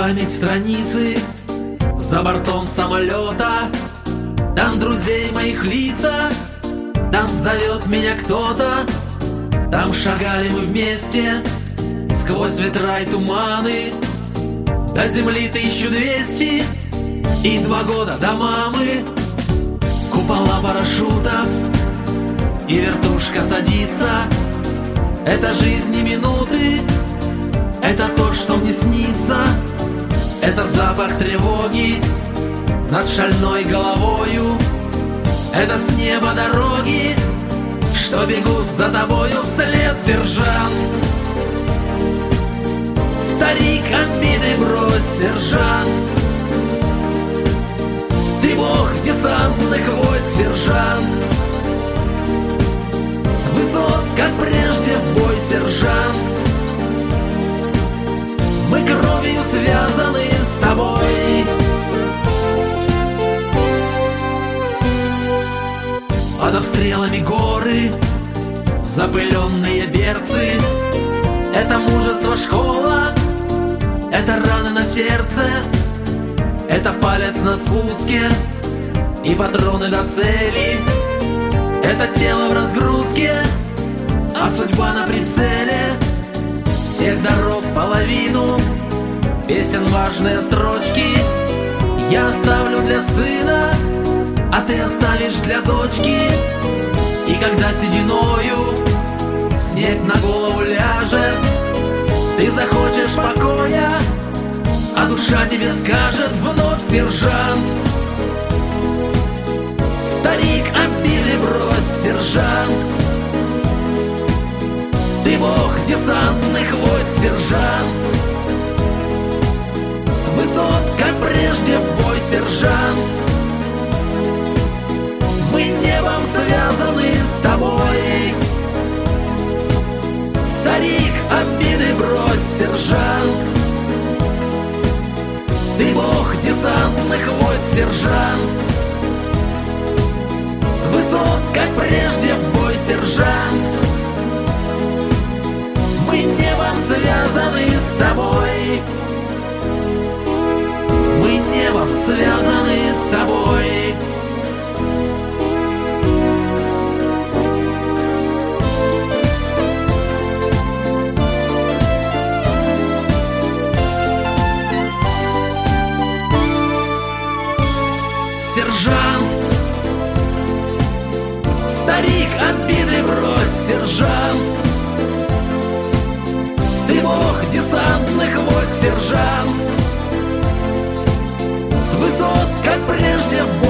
память страницы за бортом самолета. Там друзей моих лица, там зовет меня кто-то. Там шагали мы вместе сквозь ветра и туманы. До земли 1200 и 2 года до мамы. Купола парашютов и вертушка садится. Это жизни минуты, это то, что мне снится. Это запах тревоги над шальной головою. Это с неба дороги, что бегут за тобою вслед, сержант. Старик, обиды брось, сержант. Ты бог десантных войск, сержант. С высот, как прежде, в бой, сержант. Мы кровью связаны с тобой. Под обстрелами горы, запыленные берцы. Это мужество школа, это раны на сердце. Это палец на спуске и патроны до цели. Это тело в разгрузке, а судьба на прицеле. Всех дорог половину, песен важные строчки я оставлю для сына, а ты оставишь для дочки. И когда сединою снег на голову ляжет, ты захочешь покоя, а душа тебе скажет вновь, сержант. Старик, обиды брось, сержант. Ты бог десантных войск, сержант. С высот, как прежде, в бой, сержант. Мы небом связаны с тобой. Старик, обиды брось, сержант. Ты бог десантных войск, сержант. С высот, как прежде, в бой, сержант. Мы небом связаны с тобой. Мы небом связаны с тобой. Сержант, старик, обиды брось, сержант. Ты бог десантных войск, сержант. С высот, как прежде, в